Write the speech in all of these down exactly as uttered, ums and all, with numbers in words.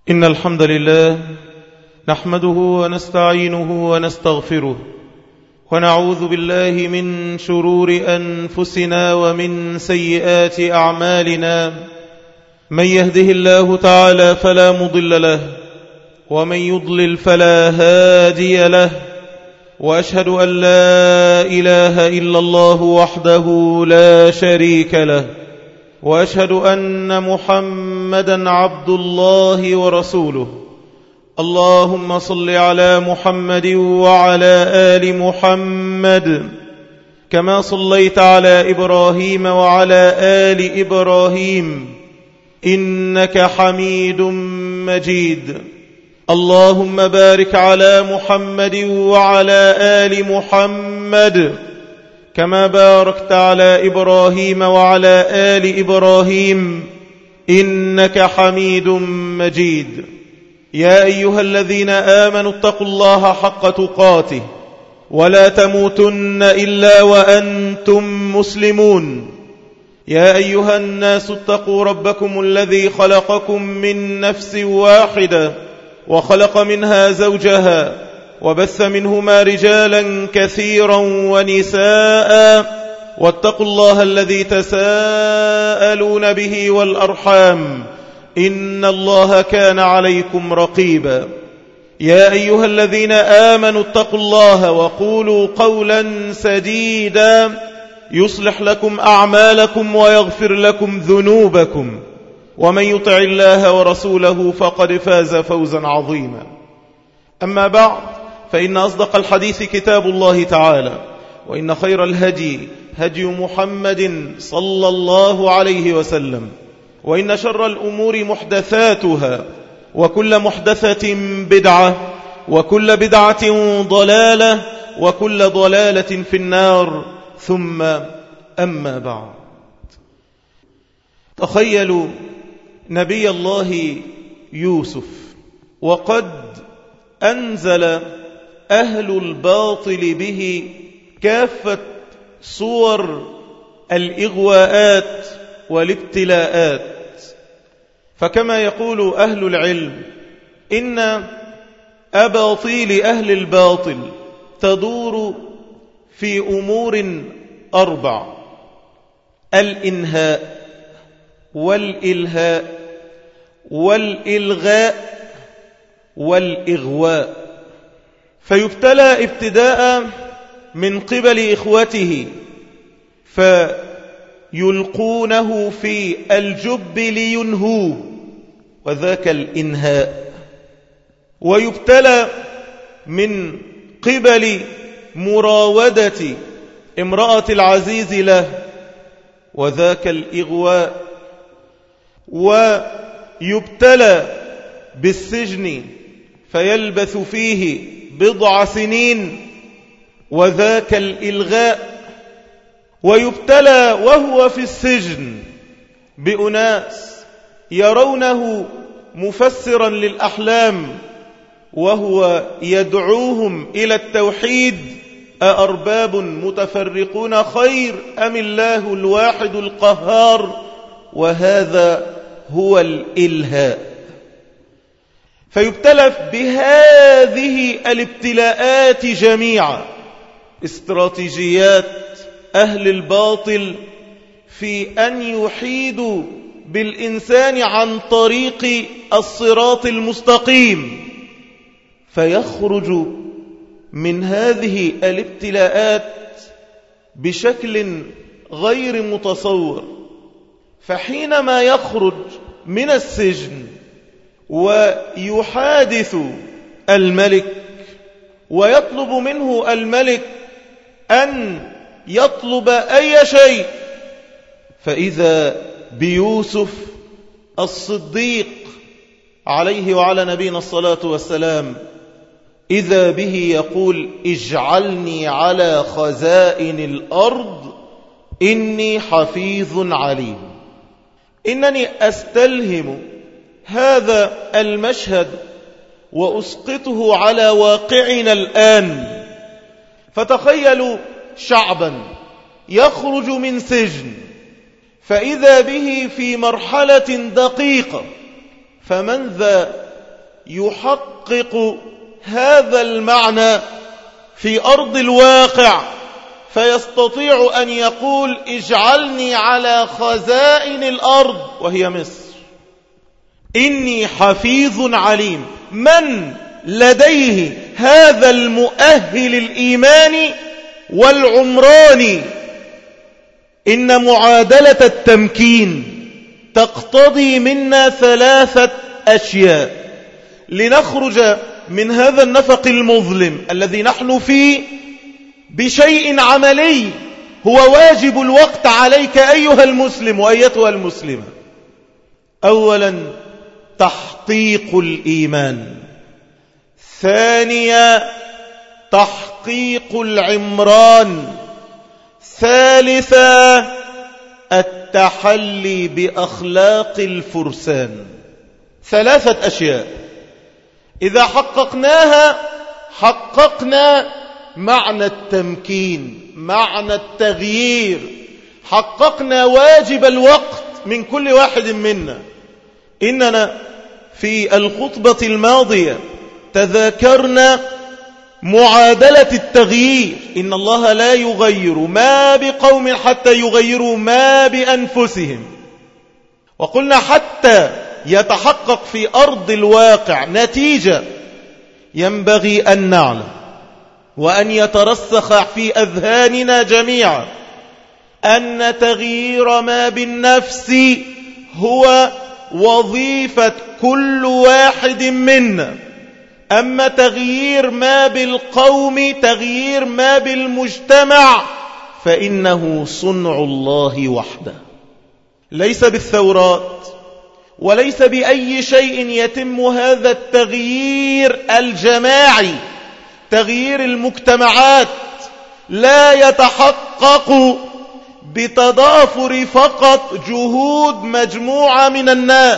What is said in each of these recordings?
إن الحمد لله نحمده ونستعينه ونستغفره ونعوذ بالله من شرور أنفسنا ومن سيئات أعمالنا. من يهده الله تعالى فلا مضل له ومن يضلل فلا هادي له، وأشهد أن لا إله إلا الله وحده لا شريك له، وأشهد أن محمدا عبد الله ورسوله. اللهم صل على محمد وعلى آل محمد كما صليت على إبراهيم وعلى آل إبراهيم إنك حميد مجيد. اللهم بارك على محمد وعلى آل محمد كما باركت على إبراهيم وعلى آل إبراهيم إنك حميد مجيد. يا أيها الذين آمنوا اتقوا الله حق تقاته ولا تموتن إلا وأنتم مسلمون. يا أيها الناس اتقوا ربكم الذي خلقكم من نفس واحدة وخلق منها زوجها وبث منهما رجالا كثيرا ونساء، واتقوا الله الذي تساءلون به والأرحام إن الله كان عليكم رقيبا. يا أيها الذين آمنوا اتقوا الله وقولوا قولا سديدا يصلح لكم أعمالكم ويغفر لكم ذنوبكم، ومن يطع الله ورسوله فقد فاز فوزا عظيما. أما بعد، فإن أصدق الحديث كتاب الله تعالى، وإن خير الهدي هدي محمد صلى الله عليه وسلم، وإن شر الأمور محدثاتها، وكل محدثة بدعة، وكل بدعة ضلالة، وكل ضلالة في النار. ثم أما بعد، تخيلوا نبي الله يوسف وقد أنزل أهل الباطل به كافة صور الإغواءات والابتلاءات. فكما يقول أهل العلم إن أباطيل أهل الباطل تدور في أمور أربع: الإنهاء والإلهاء والإلغاء والإغواء. فيبتلى ابتداء من قبل إخوته فيلقونه في الجب لينهوه، وذاك الإنهاء. ويبتلى من قبل مراودة امرأة العزيز له، وذاك الإغواء. ويبتلى بالسجن فيلبث فيه بضع سنين، وذاك الإلغاء. ويبتلى وهو في السجن بأناس يرونه مفسرا للأحلام وهو يدعوهم إلى التوحيد: أأرباب متفرقون خير أم الله الواحد القهار؟ وهذا هو الإلهاء. فيبتلى بهذه الابتلاءات جميعا. استراتيجيات أهل الباطل في أن يحيدوا بالإنسان عن طريق الصراط المستقيم، فيخرج من هذه الابتلاءات بشكل غير متصور. فحينما يخرج من السجن ويحادث الملك ويطلب منه الملك أن يطلب أي شيء، فإذا بيوسف الصديق عليه وعلى نبينا الصلاة والسلام إذا به يقول: اجعلني على خزائن الأرض إني حفيظ عليم. إنني أستلهم هذا المشهد وأسقطه على واقعنا الآن. فتخيلوا شعبا يخرج من سجن فإذا به في مرحلة دقيقة، فمن ذا يحقق هذا المعنى في أرض الواقع، فيستطيع أن يقول اجعلني على خزائن الأرض وهي مصر، إني حفيظ عليم. من لديه هذا المؤهل الإيماني والعمراني؟ إن معادلة التمكين تقتضي منا ثلاثة أشياء لنخرج من هذا النفق المظلم الذي نحن فيه بشيء عملي هو واجب الوقت عليك أيها المسلم وأيتها المسلمة. أولا تحقيق الإيمان، ثانيا تحقيق العمران، ثالثا التحلي بأخلاق الفرسان. ثلاثة أشياء إذا حققناها حققنا معنى التمكين، معنى التغيير، حققنا واجب الوقت من كل واحد منا. إننا في الخطبة الماضية تذاكرنا معادلة التغيير، إن الله لا يغير ما بقوم حتى يغيروا ما بأنفسهم. وقلنا حتى يتحقق في أرض الواقع نتيجة ينبغي أن نعلم وأن يترسخ في أذهاننا جميعا أن تغيير ما بالنفس هو وظيفة كل واحد منا. أما تغيير ما بالقوم، تغيير ما بالمجتمع، فإنه صنع الله وحده، ليس بالثورات وليس بأي شيء يتم هذا التغيير الجماعي. تغيير المجتمعات لا يتحقق بتضافر فقط جهود مجموعة من الناس،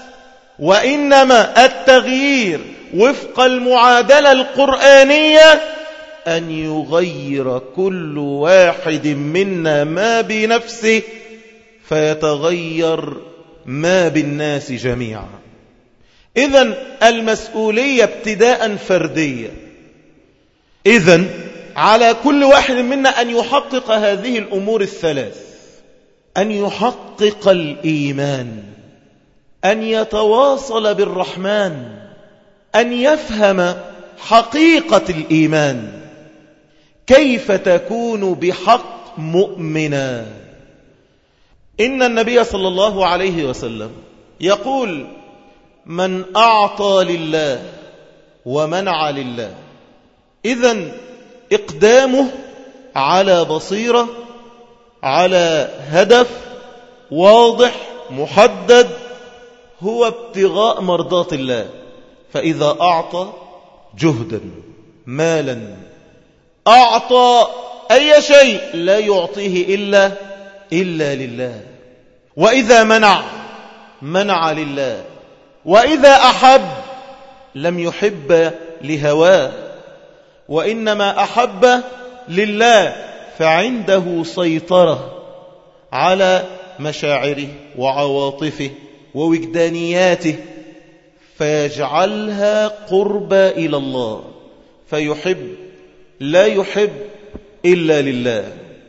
وإنما التغيير وفق المعادلة القرآنية أن يغير كل واحد منا ما بنفسه فيتغير ما بالناس جميعا. إذن المسؤولية ابتداء فردية. إذن على كل واحد منا أن يحقق هذه الأمور الثلاث: أن يحقق الإيمان، أن يتواصل بالرحمن، أن يفهم حقيقة الإيمان. كيف تكون بحق مؤمنا؟ إن النبي صلى الله عليه وسلم يقول: من أعطى لله ومنع لله. إذن إقدامه على بصيرة، على هدف واضح محدد، هو ابتغاء مرضات الله. فإذا أعطى جهدا، مالا، أعطى أي شيء لا يعطيه إلا إلا لله. وإذا منع منع لله. وإذا أحب لم يحب لهواه، وإنما أحب لله، فعنده سيطرة على مشاعره وعواطفه ووجدانياته، فيجعلها قربى إلى الله، فيحب لا يحب إلا لله.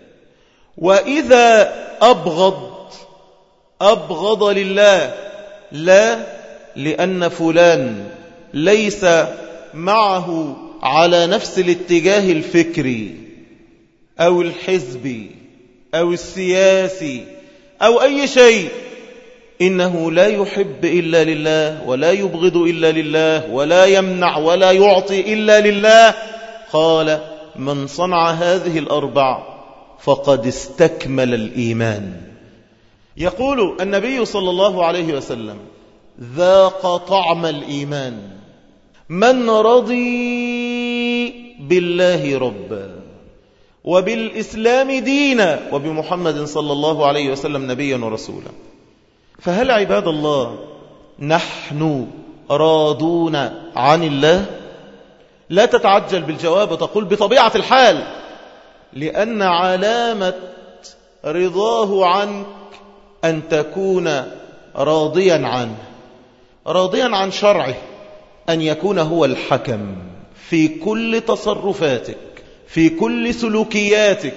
وإذا أبغض أبغض لله، لا لأن فلان ليس معه على نفس الاتجاه الفكري أو الحزبي أو السياسي أو أي شيء، إنه لا يحب إلا لله ولا يبغض إلا لله ولا يمنع ولا يعطي إلا لله. قال: من صنع هذه الأربع فقد استكمل الإيمان. يقول النبي صلى الله عليه وسلم: ذاق طعم الإيمان من رضي بالله ربا وبالإسلام دينا وبمحمد صلى الله عليه وسلم نبيا ورسولا. فهل عباد الله نحن راضون عن الله؟ لا تتعجل بالجواب وتقول بطبيعة الحال، لأن علامة رضاه عنك أن تكون راضيا عنه، راضيا عن شرعه، أن يكون هو الحكم في كل تصرفاتك، في كل سلوكياتك.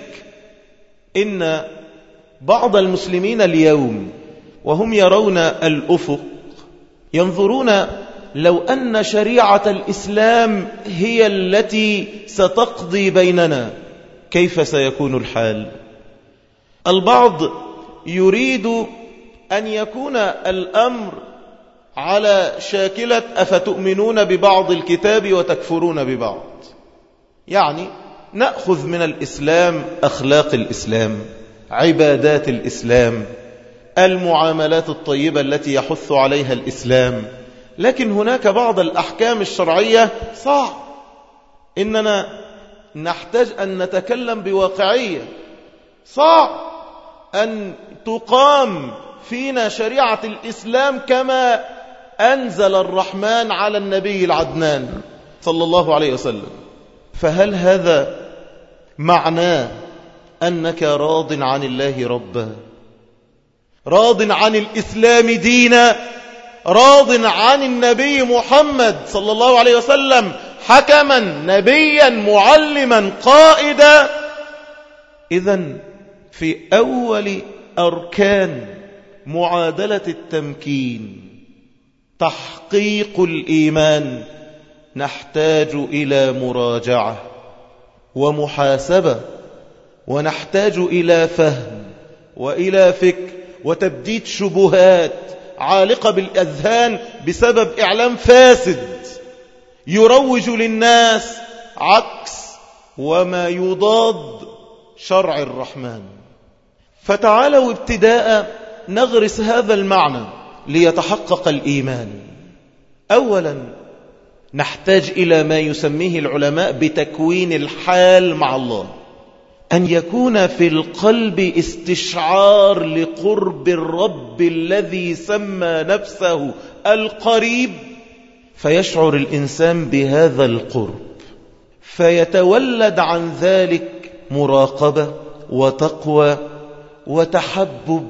إن بعض المسلمين اليوم وهم يرون الأفق ينظرون لو أن شريعة الإسلام هي التي ستقضي بيننا كيف سيكون الحال؟ البعض يريد أن يكون الأمر على شاكلة أفتؤمنون ببعض الكتاب وتكفرون ببعض، يعني نأخذ من الإسلام أخلاق الإسلام، عبادات الإسلام، المعاملات الطيبة التي يحث عليها الإسلام، لكن هناك بعض الأحكام الشرعية صعب إننا نحتاج أن نتكلم بواقعية، صعب أن تقام فينا شريعة الإسلام كما أنزل الرحمن على النبي العدنان صلى الله عليه وسلم. فهل هذا معناه أنك راض عن الله ربا، راض عن الإسلام دينا، راض عن النبي محمد صلى الله عليه وسلم حكما، نبيا، معلما، قائدا؟ إذن في أول أركان معادلة التمكين تحقيق الإيمان نحتاج إلى مراجعة ومحاسبة، ونحتاج إلى فهم وإلى فكر وتبديد شبهات عالقة بالأذهان بسبب إعلام فاسد يروج للناس عكس وما يضاد شرع الرحمن. فتعالوا ابتداء نغرس هذا المعنى ليتحقق الإيمان. أولا نحتاج إلى ما يسميه العلماء بتكوين الحال مع الله، أن يكون في القلب استشعار لقرب الرب الذي سمى نفسه القريب، فيشعر الإنسان بهذا القرب فيتولد عن ذلك مراقبة وتقوى وتحبب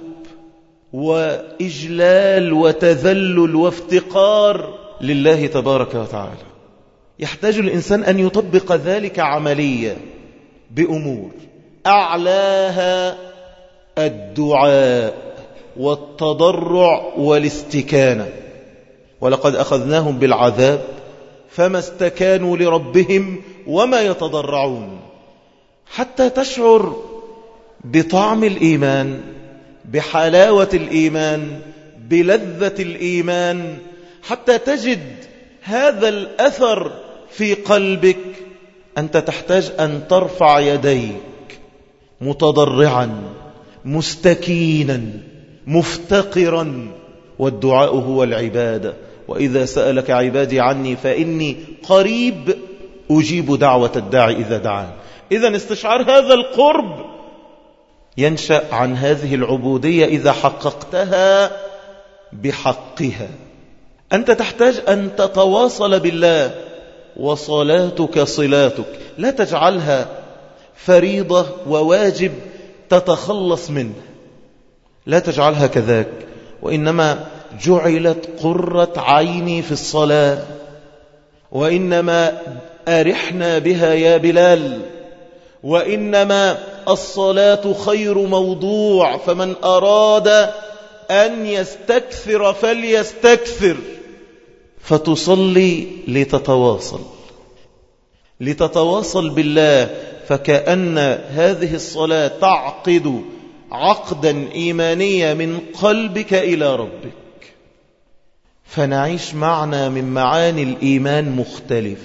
وإجلال وتذلل وافتقار لله تبارك وتعالى. يحتاج الإنسان أن يطبق ذلك عمليا بأمور أعلاها الدعاء والتضرع والاستكانة. ولقد أخذناهم بالعذاب فما استكانوا لربهم وما يتضرعون، حتى تشعر بطعم الإيمان، بحلاوة الإيمان، بلذة الإيمان، حتى تجد هذا الأثر في قلبك. أنت تحتاج أن ترفع يديك متضرعا مستكينا مفتقرا، والدعاء هو العبادة. وإذا سألك عبادي عني فإني قريب أجيب دعوة الداعي إذا دعان. إذن استشعار هذا القرب ينشأ عن هذه العبودية إذا حققتها بحقها. أنت تحتاج أن تتواصل بالله، وصلاتك صلاتك لا تجعلها فريضة وواجب تتخلص منه، لا تجعلها كذاك، وإنما جعلت قرة عيني في الصلاة، وإنما أرحنا بها يا بلال، وإنما الصلاة خير موضوع، فمن أراد أن يستكثر فليستكثر. فتصلي لتتواصل لتتواصل بالله، فكأن هذه الصلاة تعقد عقدا إيمانيا من قلبك إلى ربك. فنعيش معنى من معاني الإيمان مختلف.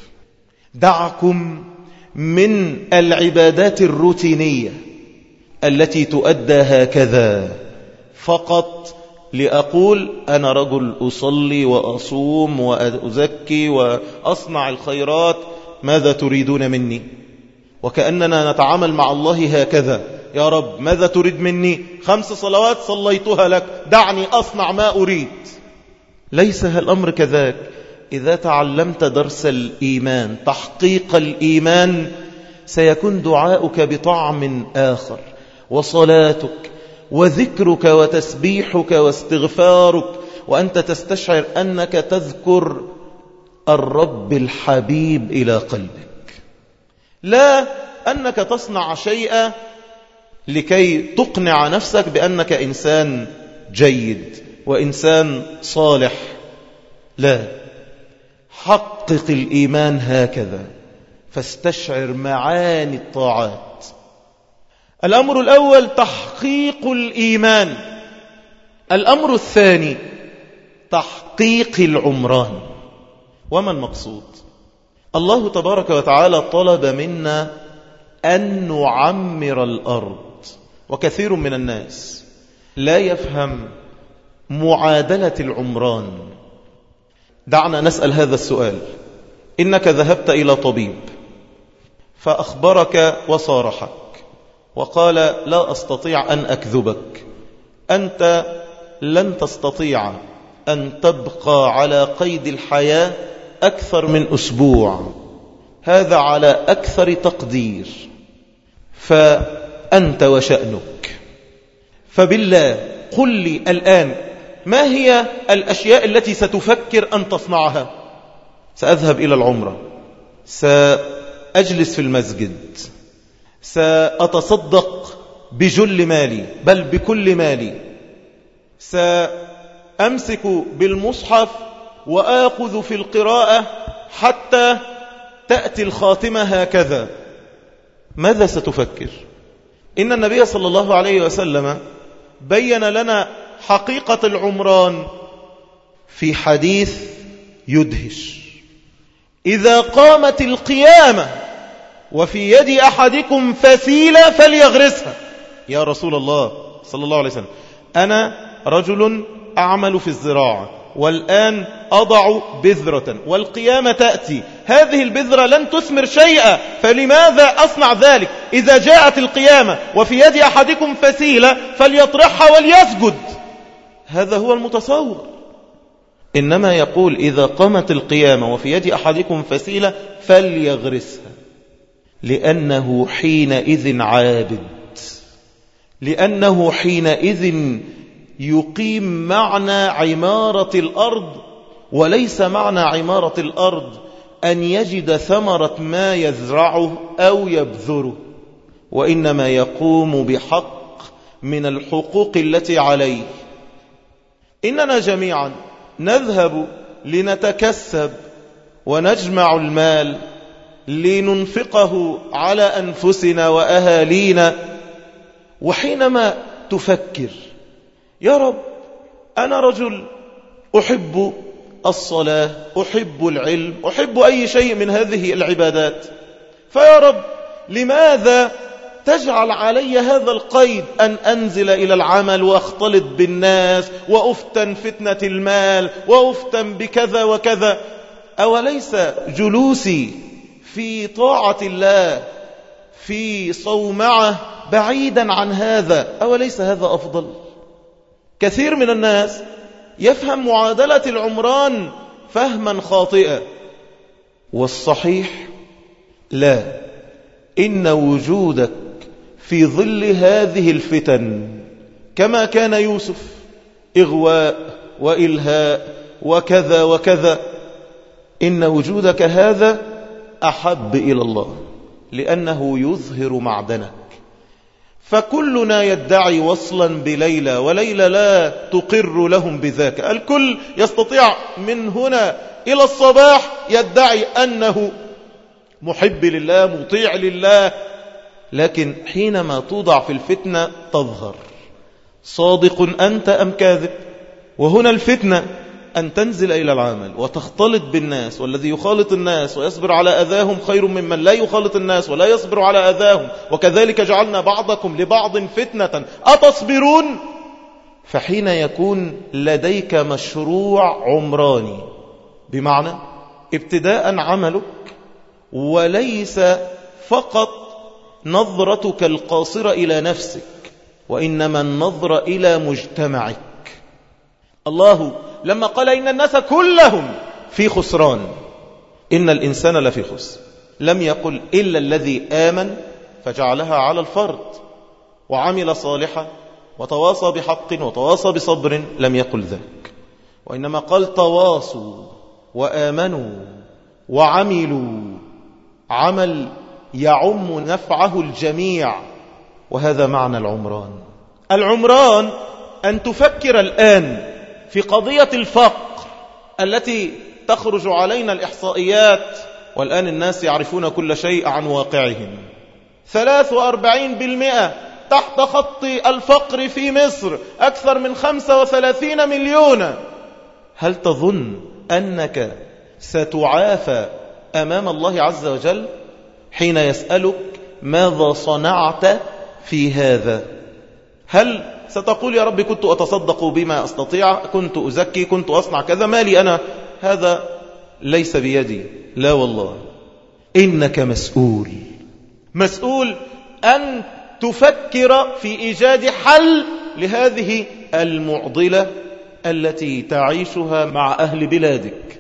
دعكم من العبادات الروتينية التي تؤدى هكذا فقط لأقول أنا رجل أصلي وأصوم وأزكي وأصنع الخيرات، ماذا تريدون مني؟ وكأننا نتعامل مع الله هكذا، يا رب ماذا تريد مني؟ خمس صلوات صليتها لك، دعني أصنع ما أريد. ليس الأمر كذاك. إذا تعلمت درس الإيمان، تحقيق الإيمان، سيكون دعاؤك بطعم آخر، وصلاتك وذكرك وتسبيحك واستغفارك، وأنت تستشعر أنك تذكر الرب الحبيب إلى قلبك، لا أنك تصنع شيئا لكي تقنع نفسك بأنك إنسان جيد وإنسان صالح، لا، حقق الإيمان هكذا فاستشعر معاني الطاعات. الأمر الأول تحقيق الإيمان. الأمر الثاني تحقيق العمران. وما المقصود؟ الله تبارك وتعالى طلب منا أن نعمر الأرض، وكثير من الناس لا يفهم معادلة العمران. دعنا نسأل هذا السؤال. إنك ذهبت إلى طبيب فأخبرك وصارحك وقال لا أستطيع أن أكذبك، أنت لن تستطيع أن تبقى على قيد الحياة أكثر من أسبوع، هذا على أكثر تقدير، فأنت وشأنك. فبالله قل لي الآن ما هي الأشياء التي ستفكر أن تصنعها؟ سأذهب إلى العمرة، سأجلس في المسجد، سأتصدق بجل مالي بل بكل مالي، سأمسك بالمصحف وآخذ في القراءة حتى تأتي الخاتمة هكذا. ماذا ستفكر؟ إن النبي صلى الله عليه وسلم بين لنا حقيقة العمران في حديث يدهش: إذا قامت القيامة وفي يد أحدكم فسيلة فليغرسها. يا رسول الله صلى الله عليه وسلم، أنا رجل أعمل في الزراعة والآن أضع بذرة والقيامة تأتي، هذه البذرة لن تثمر شيئا، فلماذا أصنع ذلك؟ إذا جاءت القيامة وفي يد أحدكم فسيلة فليطرحها وليسجد. هذا هو المتصور. إنما يقول إذا قامت القيامة وفي يد أحدكم فسيلة فليغرسها، لأنه حينئذ عابد، لأنه حينئذ يقيم معنى عمارة الأرض، وليس معنى عمارة الأرض أن يجد ثمرة ما يزرعه أو يبذره، وإنما يقوم بحق من الحقوق التي عليه. إننا جميعا نذهب لنتكسب ونجمع المال لننفقه على أنفسنا وأهالينا، وحينما تفكر يا رب أنا رجل أحب الصلاة، أحب العلم، أحب أي شيء من هذه العبادات، فيا رب لماذا تجعل علي هذا القيد أن أنزل إلى العمل وأختلط بالناس وأفتن فتنة المال وأفتن بكذا وكذا؟ أوليس جلوسي في طاعة الله في صومعة بعيدا عن هذا أوليس هذا أفضل؟ كثير من الناس يفهم معادلة العمران فهما خاطئا، والصحيح لا، إن وجودك في ظل هذه الفتن كما كان يوسف إغواء وإلهاء وكذا وكذا، إن وجودك هذا أحب إلى الله لأنه يظهر معدنك. فكلنا يدعي وصلا بليلى وليلى لا تقر لهم بذاك، الكل يستطيع من هنا إلى الصباح يدعي أنه محب لله مطيع لله، لكن حينما توضع في الفتنة تظهر صادق أنت أم كاذب. وهنا الفتنة أن تنزل إلى العمل وتختلط بالناس، والذي يخالط الناس ويصبر على أذاهم خير ممن لا يخالط الناس ولا يصبر على أذاهم، وكذلك جعلنا بعضكم لبعض فتنة أتصبرون. فحين يكون لديك مشروع عمراني، بمعنى ابتداء عملك وليس فقط نظرتك القاصرة إلى نفسك، وإنما النظرة إلى مجتمعك. الله لما قال إن الناس كلهم في خسران، إن الإنسان لفي خسر، لم يقل إلا الذي آمن فجعلها على الفرد وعمل صالحا وتواصى بحق وتواصى بصبر، لم يقل ذلك، وإنما قال تواصوا وآمنوا وعملوا عمل يعم نفعه الجميع. وهذا معنى العمران. العمران أن تفكر الآن في قضية الفقر التي تخرج علينا الإحصائيات، والآن الناس يعرفون كل شيء عن واقعهم. ثلاث وأربعين بالمئة تحت خط الفقر في مصر، أكثر من خمسة وثلاثين مليون. هل تظن أنك ستعافى أمام الله عز وجل حين يسألك ماذا صنعت في هذا؟ هل ستقول يا رب كنت أتصدق بما أستطيع، كنت أزكي، كنت أصنع كذا، ما لي أنا، هذا ليس بيدي؟ لا والله، إنك مسؤول، مسؤول أن تفكر في إيجاد حل لهذه المعضلة التي تعيشها مع أهل بلادك.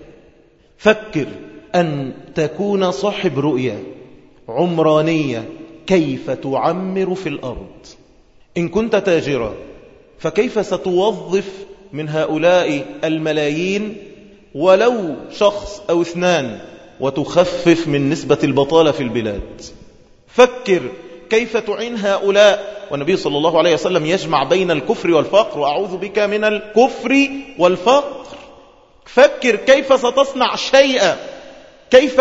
فكر أن تكون صاحب رؤية عمرانية، كيف تعمر في الأرض. إن كنت تاجرا فكيف ستوظف من هؤلاء الملايين ولو شخص أو اثنان وتخفف من نسبة البطالة في البلاد؟ فكر كيف تعين هؤلاء. والنبي صلى الله عليه وسلم يجمع بين الكفر والفقر، وأعوذ بك من الكفر والفقر. فكر كيف ستصنع شيئا، كيف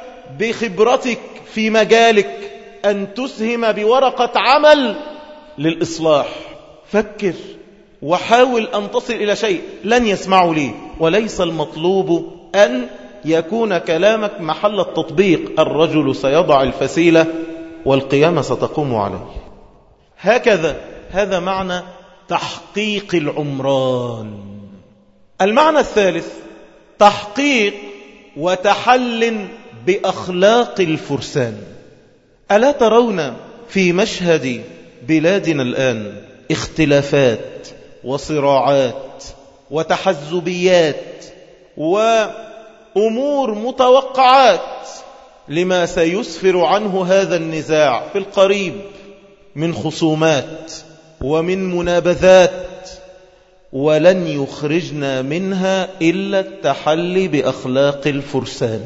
بخبرتك في مجالك أن تسهم بورقة عمل للإصلاح. فكر وحاول أن تصل إلى شيء. لن يسمعوا لي، وليس المطلوب أن يكون كلامك محل التطبيق. الرجل سيضع الفسيلة والقيامة ستقوم عليه. هكذا، هذا معنى تحقيق العمران. المعنى الثالث تحقيق وتحل بأخلاق الفرسان. ألا ترون في مشهد بلادنا الآن اختلافات وصراعات وتحزبيات وأمور متوقعات لما سيسفر عنه هذا النزاع في القريب من خصومات ومن منابذات، ولن يخرجنا منها إلا التحلي بأخلاق الفرسان.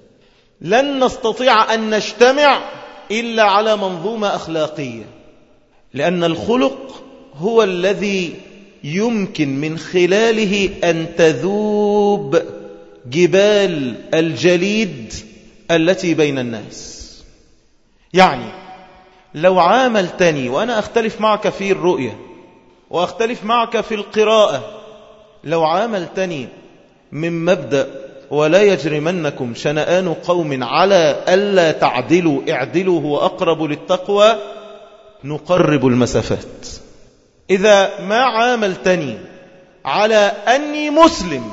لن نستطيع أن نجتمع إلا على منظومة أخلاقية، لأن الخلق هو الذي يمكن من خلاله أن تذوب جبال الجليد التي بين الناس. يعني لو عاملتني، وأنا أختلف معك في الرؤية وأختلف معك في القراءة، لو عاملتني من مبدأ ولا يجرمنكم شنآن قوم على ألا تعدلوا اعدلوا هو أقرب للتقوى، نقرب المسافات. إذا ما عاملتني على أني مسلم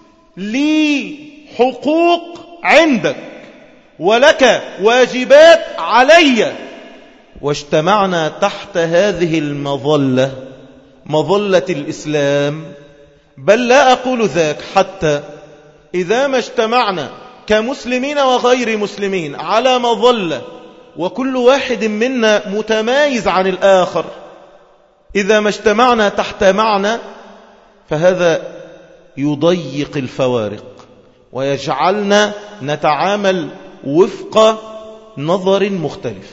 لي حقوق عندك ولك واجبات علي، واجتمعنا تحت هذه المظلة، مظلة الإسلام، بل لا أقول ذاك، حتى إذا ما اجتمعنا كمسلمين وغير مسلمين على مظلة وكل واحد منا متمايز عن الآخر، إذا ما اجتمعنا تحت معنى، فهذا يضيق الفوارق ويجعلنا نتعامل وفق نظر مختلف.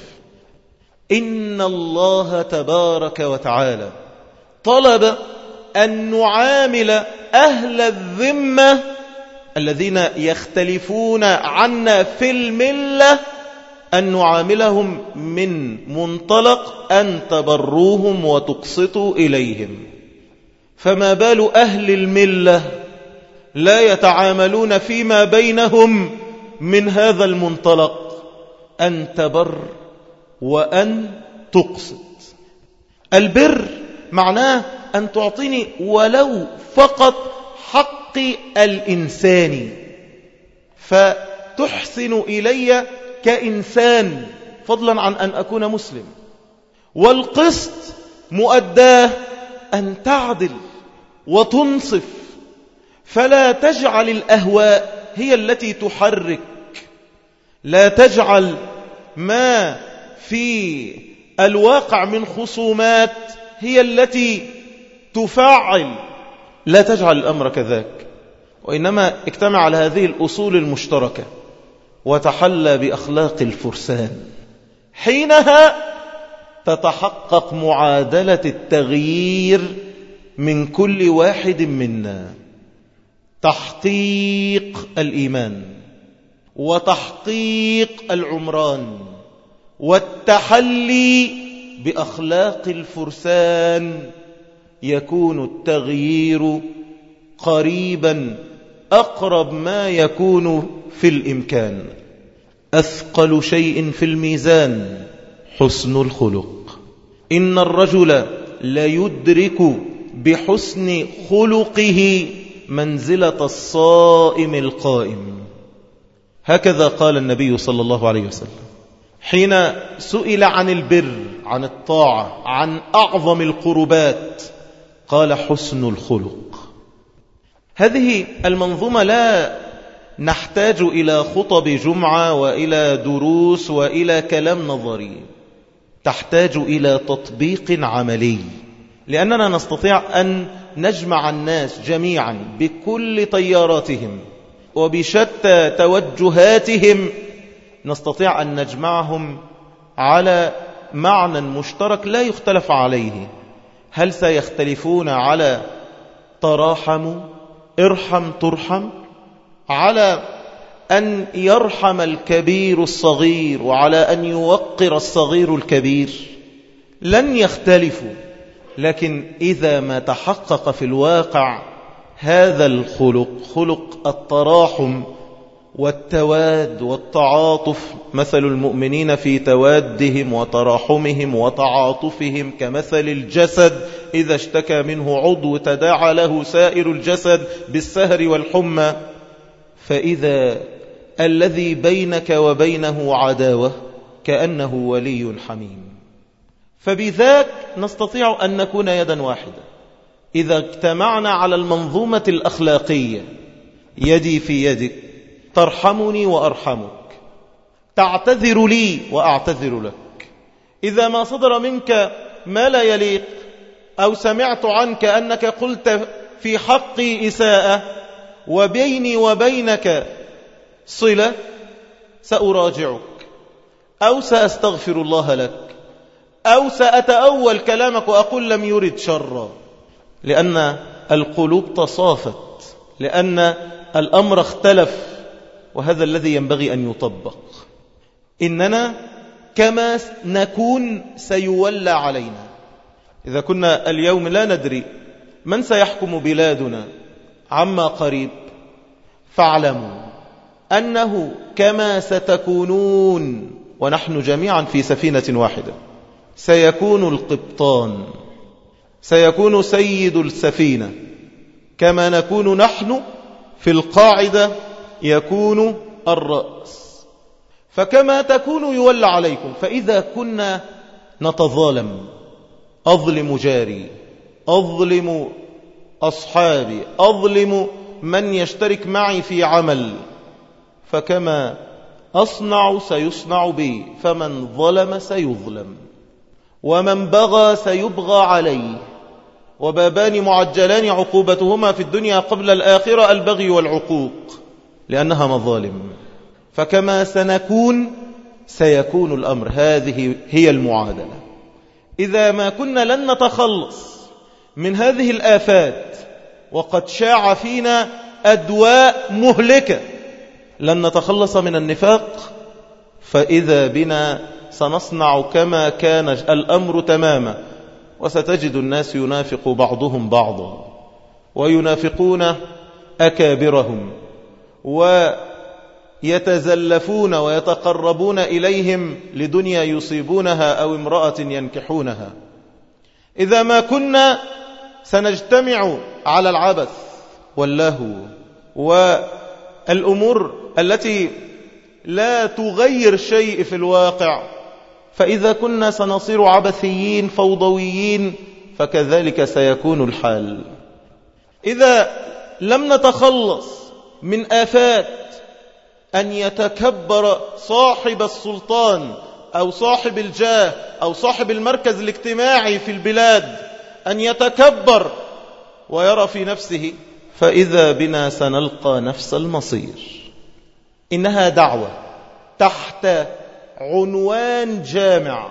إن الله تبارك وتعالى طلب أن نعامل أهل الذمة الذين يختلفون عنا في الملة، أن نعاملهم من منطلق أن تبروهم وتقسطوا إليهم. فما بال أهل الملة لا يتعاملون فيما بينهم من هذا المنطلق، أن تبر وأن تقسط. البر معناه أن تعطيني ولو فقط حق الإنسان، فتحسن إلي كإنسان فضلا عن أن أكون مسلم. والقسط مؤداه أن تعدل وتنصف، فلا تجعل الأهواء هي التي تحرك، لا تجعل ما في الواقع من خصومات هي التي تفعل، لا تجعل الأمر كذاك. وإنما اجتمع على هذه الأصول المشتركة وتحلى بأخلاق الفرسان. حينها تتحقق معادلة التغيير من كل واحد منا، تحقيق الإيمان وتحقيق العمران والتحلي بأخلاق الفرسان، يكون التغيير قريبا أقرب ما يكون في الإمكان. أثقل شيء في الميزان حسن الخلق. إن الرجل ليدرك بحسن خلقه منزلة الصائم القائم. هكذا قال النبي صلى الله عليه وسلم حين سئل عن البر، عن الطاعة، عن أعظم القربات، قال حسن الخلق. هذه المنظومة لا نحتاج إلى خطب جمعة وإلى دروس وإلى كلام نظري، تحتاج إلى تطبيق عملي، لأننا نستطيع أن نجمع الناس جميعا بكل تياراتهم وبشتى توجهاتهم، نستطيع أن نجمعهم على معنى مشترك لا يختلف عليه. هل سيختلفون على تراحموا ارحم ترحم، على أن يرحم الكبير الصغير، وعلى أن يوقر الصغير الكبير؟ لن يختلفوا. لكن إذا ما تحقق في الواقع هذا الخلق، خلق التراحم والتواد والتعاطف، مثل المؤمنين في توادهم وتراحمهم وتعاطفهم كمثل الجسد إذا اشتكى منه عضو تداعى له سائر الجسد بالسهر والحمى. فإذا الذي بينك وبينه عداوة كأنه ولي حميم. فبذاك نستطيع أن نكون يدا واحدة إذا اجتمعنا على المنظومة الأخلاقية. يدي في يدك، ترحمني وأرحمك، تعتذر لي وأعتذر لك. إذا ما صدر منك ما لا يليق أو سمعت عنك أنك قلت في حقي إساءة وبيني وبينك صلة، سأراجعك أو سأستغفر الله لك أو سأتأول كلامك وأقول لم يرد شرا، لأن القلوب تصافت، لأن الأمر اختلف. وهذا الذي ينبغي أن يطبق. إننا كما نكون سيولى علينا. إذا كنا اليوم لا ندري من سيحكم بلادنا عما قريب، فاعلموا أنه كما ستكونون ونحن جميعا في سفينة واحدة، سيكون القبطان، سيكون سيد السفينة، كما نكون نحن في القاعدة يكون الرأس. فكما تكون يولى عليكم. فإذا كنا نتظالم، أظلم جاري، أظلم أصحابي، أظلم من يشترك معي في عمل، فكما أصنع سيصنع بي، فمن ظلم سيظلم، ومن بغى سيبغى عليه، وبابان معجلان عقوبتهما في الدنيا قبل الآخرة البغي والعقوق، لأنها مظالم. فكما سنكون سيكون الأمر. هذه هي المعادلة. إذا ما كنا لن نتخلص من هذه الآفات وقد شاع فينا أدواء مهلكة، لن نتخلص من النفاق، فإذا بنا سنصنع كما كان الأمر تماما. وستجد الناس ينافق بعضهم بعضا وينافقون أكابرهم ويتزلفون ويتقربون إليهم لدنيا يصيبونها أو امرأة ينكحونها. إذا ما كنا سنجتمع على العبث واللهو والأمور التي لا تغير شيء في الواقع، فإذا كنا سنصير عبثيين فوضويين، فكذلك سيكون الحال. إذا لم نتخلص من آفات أن يتكبر صاحب السلطان أو صاحب الجاه أو صاحب المركز الاجتماعي في البلاد، أن يتكبر ويرى في نفسه، فإذا بنا سنلقى نفس المصير. إنها دعوة تحت عنوان جامع،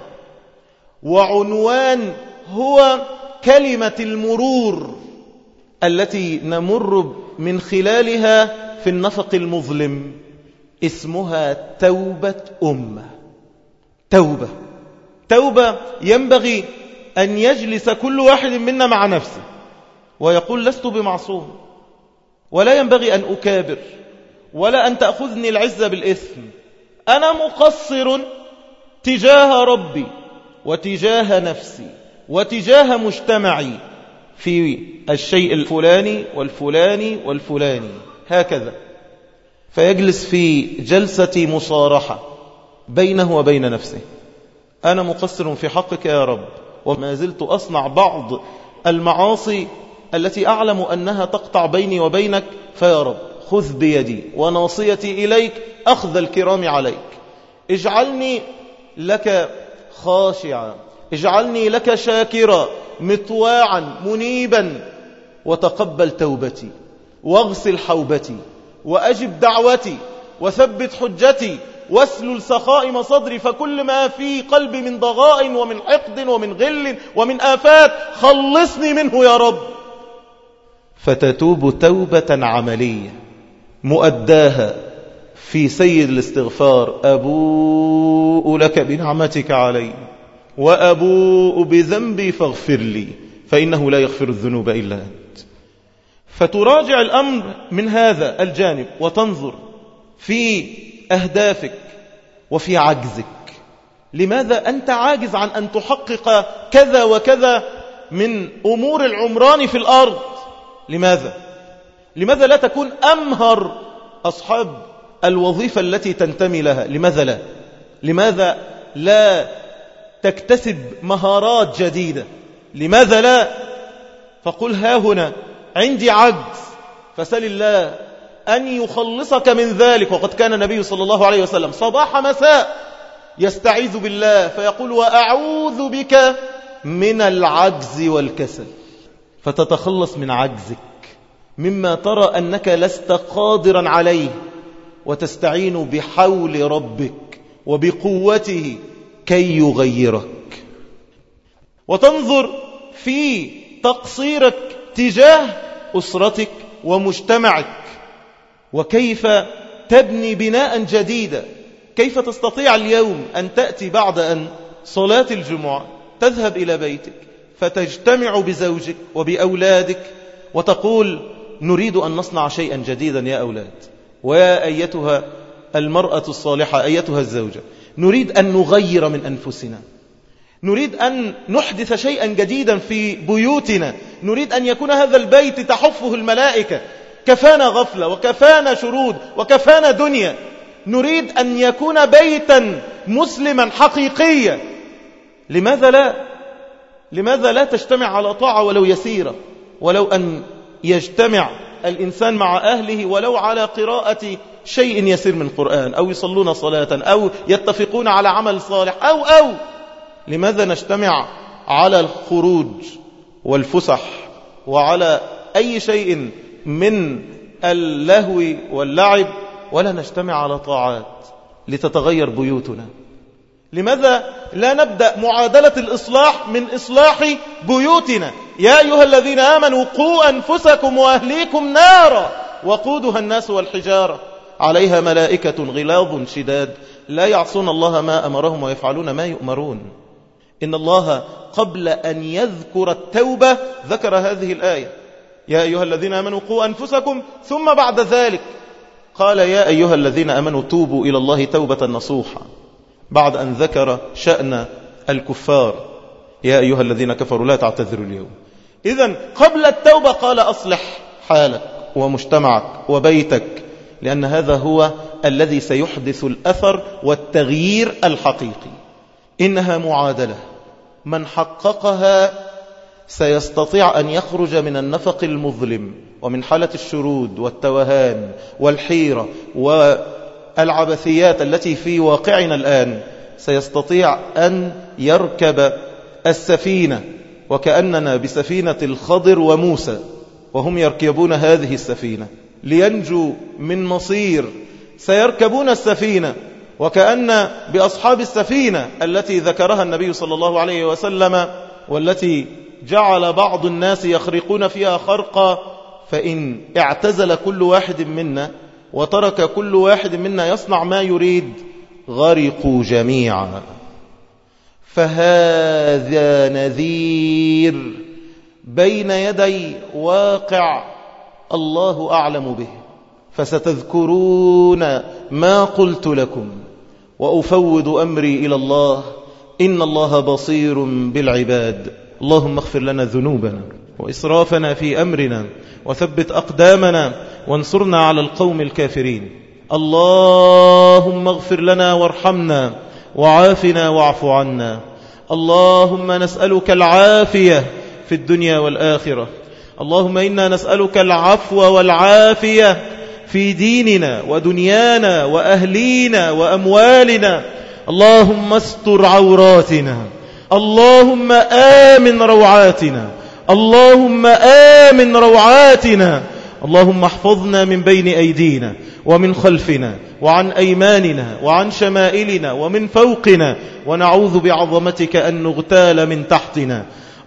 وعنوان هو كلمة المرور التي نمر من خلالها في النفق المظلم، اسمها توبة أمة. توبة توبة ينبغي أن يجلس كل واحد منا مع نفسه ويقول لست بمعصوم، ولا ينبغي أن أكابر، ولا أن تأخذني العزة بالإثم. أنا مقصر تجاه ربي وتجاه نفسي وتجاه مجتمعي في الشيء الفلاني والفلاني والفلاني، هكذا. فيجلس في جلسة مصارحة بينه وبين نفسه. أنا مقصر في حقك يا رب، وما زلت أصنع بعض المعاصي التي أعلم أنها تقطع بيني وبينك، فيا رب خذ بيدي وناصيتي إليك أخذ الكرام عليك. اجعلني لك خاشعا، اجعلني لك شاكرا مطواعا منيبا، وتقبل توبتي واغسل حوبتي وأجب دعوتي وثبت حجتي واسلل سخائم صدري، فكل ما في قلبي من ضغاء ومن حقد ومن غل ومن آفات خلصني منه يا رب. فتتوب توبة عملية مؤداها في سيد الاستغفار: أبوء لك بنعمتك علي وأبوء بذنبي فاغفر لي فإنه لا يغفر الذنوب إلا أنت. فتراجع الأمر من هذا الجانب وتنظر في أهدافك وفي عجزك. لماذا أنت عاجز عن أن تحقق كذا وكذا من أمور العمران في الأرض؟ لماذا؟ لماذا لا تكون أمهر أصحاب الوظيفة التي تنتمي لها؟ لماذا لا؟ لماذا لا تكتسب مهارات جديدة؟ لماذا لا؟ فقل ها هنا عندي عجز، فسل الله أن يخلصك من ذلك. وقد كان النبي صلى الله عليه وسلم صباح مساء يستعيذ بالله فيقول: وأعوذ بك من العجز والكسل. فتتخلص من عجزك مما ترى أنك لست قادرا عليه، وتستعين بحول ربك وبقوته كي يغيرك. وتنظر في تقصيرك تجاه أسرتك ومجتمعك، وكيف تبني بناء جديدا. كيف تستطيع اليوم أن تأتي بعد أن صلاة الجمعة تذهب إلى بيتك فتجتمع بزوجك وبأولادك وتقول: نريد أن نصنع شيئا جديدا يا أولاد، ويا أيتها المرأة الصالحة أيتها الزوجة، نريد أن نغير من أنفسنا، نريد أن نحدث شيئا جديدا في بيوتنا، نريد أن يكون هذا البيت تحفه الملائكة، كفانا غفلة وكفانا شرود وكفانا دنيا، نريد أن يكون بيتا مسلما حقيقيا. لماذا لا؟ لماذا لا تجتمع على طاعة ولو يسيرة؟ ولو أن يجتمع الإنسان مع أهله ولو على قراءة شيء يسير من قرآن، أو يصلون صلاة، أو يتفقون على عمل صالح، أو أو لماذا نجتمع على الخروج والفسح وعلى أي شيء من اللهو واللعب، ولا نجتمع على طاعات لتتغير بيوتنا؟ لماذا لا نبدأ معادلة الإصلاح من إصلاح بيوتنا؟ يا أيها الذين آمنوا قوا أنفسكم وأهليكم نارا وقودها الناس والحجارة عليها ملائكة غلاظ شداد لا يعصون الله ما أمرهم ويفعلون ما يؤمرون. إن الله قبل أن يذكر التوبة ذكر هذه الآية: يا أيها الذين آمنوا قوا أنفسكم، ثم بعد ذلك قال: يا أيها الذين آمنوا توبوا إلى الله توبة نصوحا، بعد أن ذكر شأن الكفار: يا أيها الذين كفروا لا تعتذروا اليوم. إذن قبل التوبة قال: أصلح حالك ومجتمعك وبيتك، لأن هذا هو الذي سيحدث الأثر والتغيير الحقيقي. إنها معادلة، من حققها سيستطيع أن يخرج من النفق المظلم ومن حالة الشرود والتوهان والحيرة والعبثيات التي في واقعنا الآن، سيستطيع أن يركب السفينة، وكأننا بسفينة الخضر وموسى، وهم يركبون هذه السفينة لينجوا من مصير سيركبون السفينة، وكأن بأصحاب السفينة التي ذكرها النبي صلى الله عليه وسلم والتي جعل بعض الناس يخرقون فيها خرقا، فإن اعتزل كل واحد منا وترك كل واحد منا يصنع ما يريد غرقوا جميعا. فهذا نذير بين يدي واقع الله أعلم به، فستذكرون ما قلت لكم وأفوض أمري إلى الله إن الله بصير بالعباد. اللهم اغفر لنا ذنوبنا وإسرافنا في أمرنا وثبت أقدامنا وانصرنا على القوم الكافرين. اللهم اغفر لنا وارحمنا وعافنا واعف عنا. اللهم نسألك العافية في الدنيا والآخرة. اللهم إنا نسألك العفو والعافية في ديننا ودنيانا وأهلينا وأموالنا. اللهم استر عوراتنا. اللهم آمن روعاتنا. اللهم آمن روعاتنا. اللهم احفظنا من بين أيدينا ومن خلفنا وعن أيماننا وعن شمائلنا ومن فوقنا، ونعوذ بعظمتك أن نغتال من تحتنا.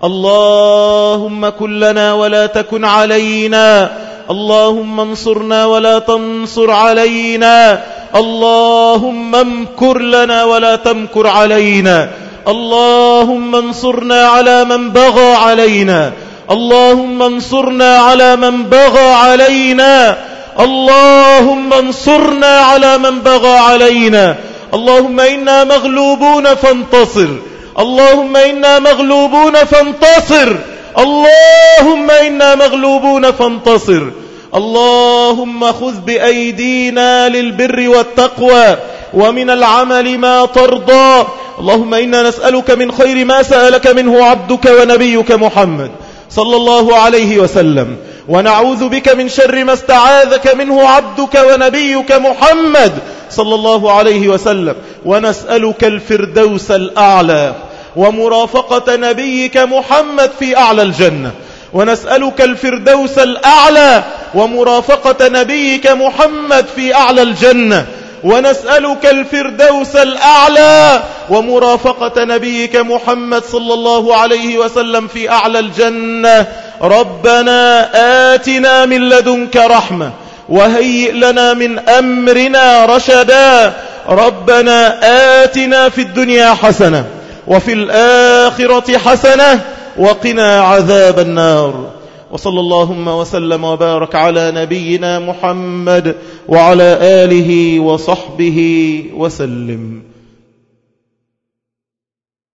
اللهم كن لنا ولا تكن علينا. اللهم انصرنا ولا تنصر علينا. اللهم امكر لنا ولا تمكر علينا. اللهم انصرنا على من بغى علينا. اللهم انصرنا على من بغى علينا. اللهم انصرنا على من بغى علينا. اللهم إنا مغلوبون فانتصر. اللهم إنا مغلوبون فانتصر. اللهم إنا مغلوبون فانتصر. اللهم خذ بأيدينا للبر والتقوى ومن العمل ما ترضى. اللهم إنا نسألك من خير ما سألك منه عبدك ونبيك محمد صلى الله عليه وسلم، ونعوذ بك من شر ما استعاذك منه عبدك ونبيك محمد صلى الله عليه وسلم، ونسألك الفردوس الأعلى ومرافقة نبيك محمد في أعلى الجنة. ونسألك الفردوس الأعلى ومرافقة نبيك محمد في أعلى الجنة. ونسألك الفردوس الأعلى ومرافقة نبيك محمد صلى الله عليه وسلم في أعلى الجنة. ربنا آتنا من لدنك رحمة وهيئ لنا من أمرنا رشدا. ربنا آتنا في الدنيا حسنة وفي الآخرة حسنة وقنا عذاب النار. وصلى اللهم وسلم وبارك على نبينا محمد وعلى آله وصحبه وسلم.